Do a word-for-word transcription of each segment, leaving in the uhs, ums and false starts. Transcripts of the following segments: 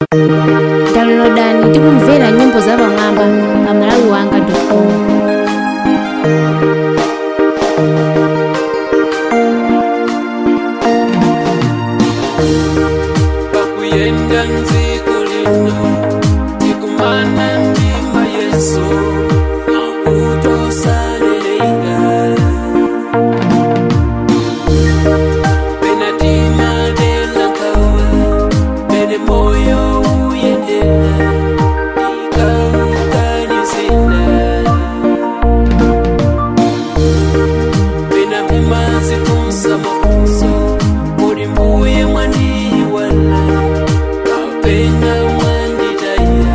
Downloadani ndi kumvera nyimbo za pamwamba pa malawi wanga dot com. Pakuyenda nziko lino tikumana ndima Yesu mavuto saleleka penatima dela kawa pene moyo uyendela ikaukanizina pena mimazi funsa mafunso muri mbuye mwaniwala kapena mwanditaya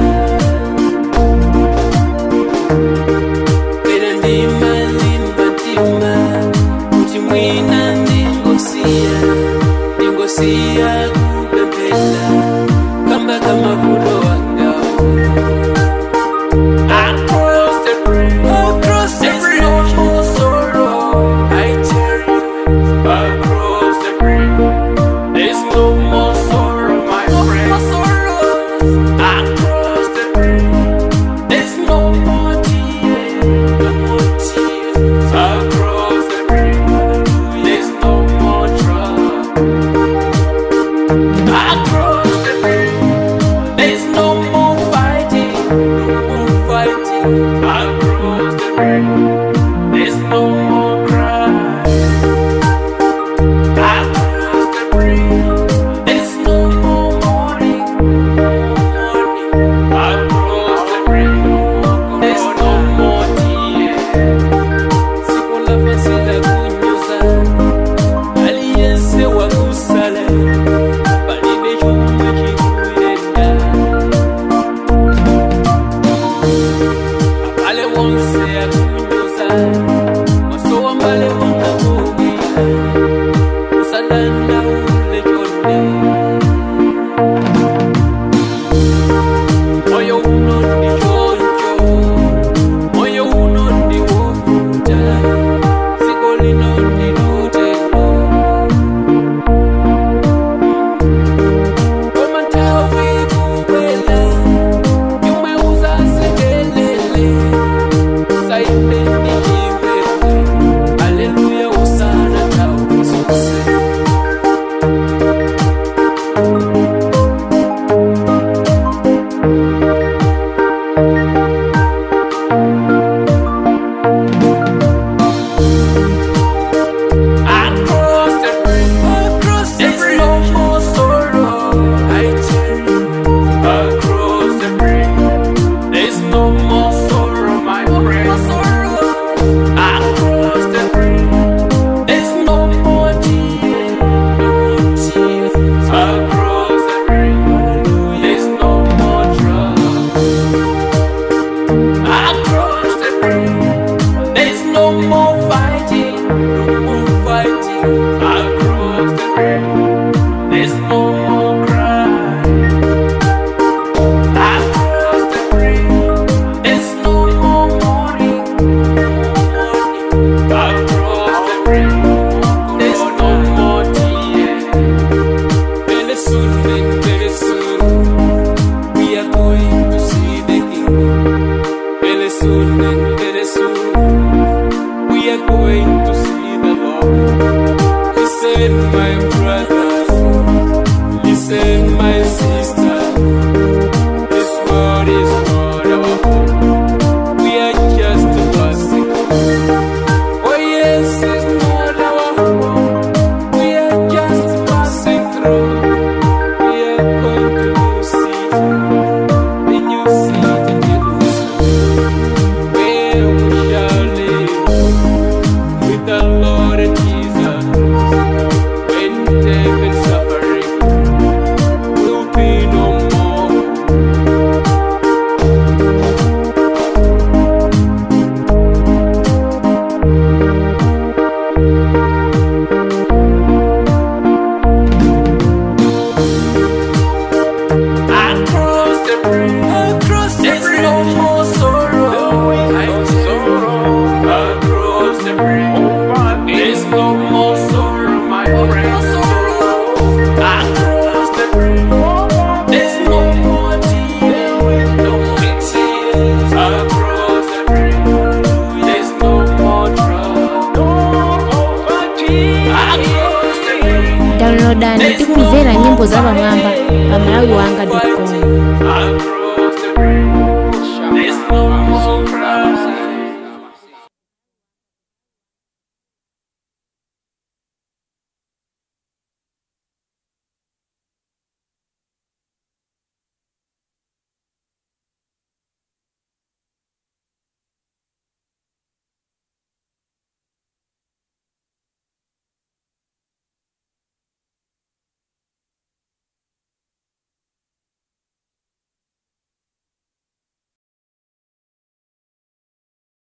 pena ndima limbatima kuti mwina ndingosiya ndingosiya kupepela kamba kama vulo wangao across the bridge, across the bridge, no more sorrow. I tell you, across the bridge, there's no more sorrow, my friend. pitirizani tikumvera nyimbo za pamwamba pa malawi wanga dot com. I'm